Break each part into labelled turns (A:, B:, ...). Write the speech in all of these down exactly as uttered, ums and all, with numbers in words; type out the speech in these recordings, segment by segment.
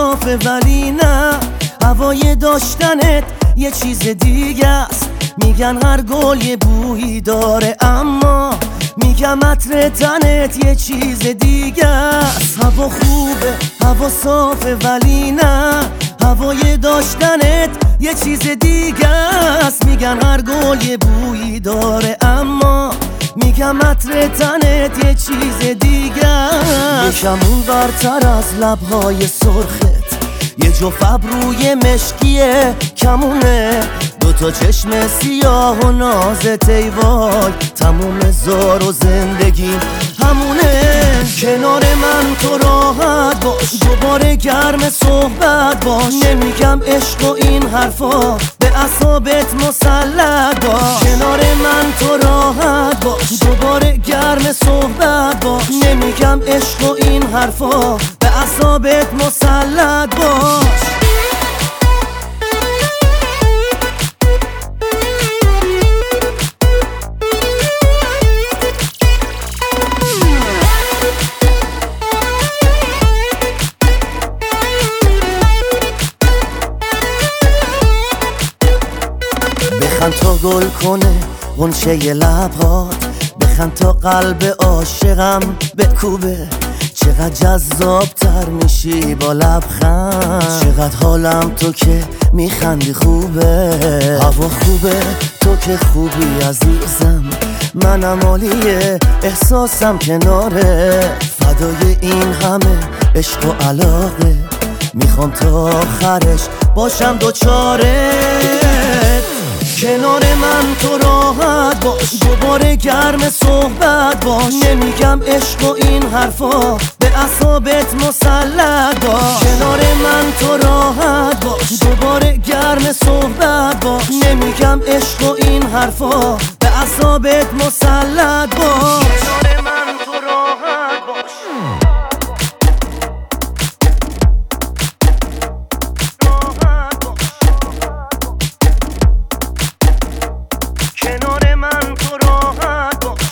A: صافه ولی نه، هوای داشتنت یه چیز دیگه است. میگن هر گل یه بویی داره، اما میگم عطر تنت یه چیز دیگه است. هوا خوبه، هوا صافه ولی نه، هوای داشتنت یه چیز دیگه است. میگن هر گل یه بویی داره، اما میگم عطر تنت یه چیز دیگه است. یکم اون برتر از لبهای سرخت، یه جفت ابروی مشکیه کمونه، دوتا چشم سیاه و نازت ای وای، تموم زار و زندگی همونه. کنار من تو راحت باش، دوباره گرم صحبت باش، نمیگم عشق و این حرفا، به اعصابت مسلط باش. کنار من تو راحت باش، دوباره گرم صحبت باش، نمیگم عشق و این حرفا، به اعصابت مسلط باش. بخند تا گل کنه غنچه لبات، بخند تا قلب عاشقم بکوبه، چقدر جذابتر میشی با لبخند، چقدر حالم تو که میخندی خوبه. هوا خوبه تو که خوبی عزیزم، منم عالیه احساسم کناره، فدای این همه عشق و علاقه، میخوام تا آخرش باشم دوچاره. کنار من تو راحت باش، دوباره گرم صحبت باش، نمیگم عشق و این حرفا، به اعصابت مسلط باش. کنار من تو راحت باش، دوباره گرم صحبت باش، نمیگم عشق و این حرفا، به اعصابت مسلط باش. کنار من تو راحت باش، کنار من تو راحت باش،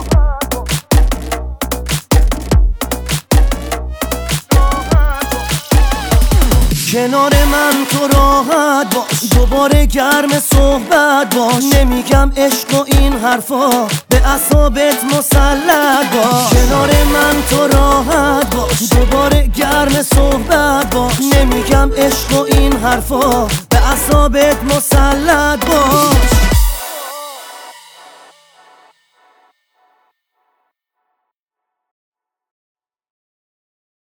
A: کنار من تو راحت باش، دوباره گرم صحبت باش، نمیگم عشق و این حرفا، به اعصابت مسلط باش. کنار من تو راحت باش، دوباره گرم صحبت باش، نمیگم عشق و این حرفا، به اعصابت مسلط باش.